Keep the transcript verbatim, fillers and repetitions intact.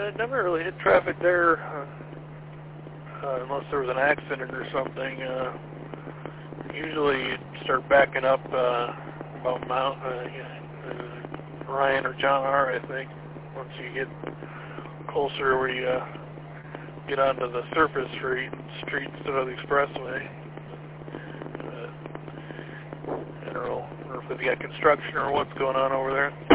Uh, never really hit traffic there, uh, uh, unless there was an accident or something. Uh, usually you start backing up uh, about Mount uh, uh, Ryan or John R, I think, once you get closer where you uh, get onto the surface street, street instead of the expressway. Uh, I don't know if they've got construction or what's going on over there.